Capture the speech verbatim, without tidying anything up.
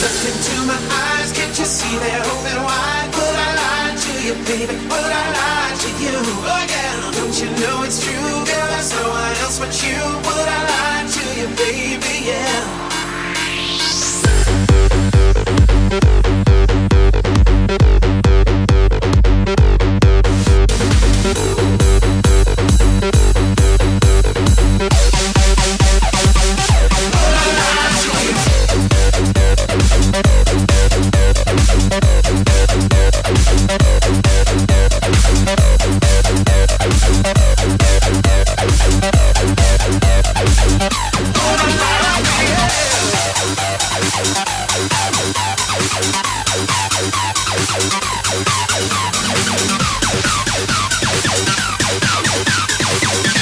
Look into my eyes, can't you see they're open wide? Would I lie to you, baby? Would I lie to you? Oh yeah, don't you know it's true, girl? There's no one else but you. Would I lie to you, baby? Yeah. We'll be right back.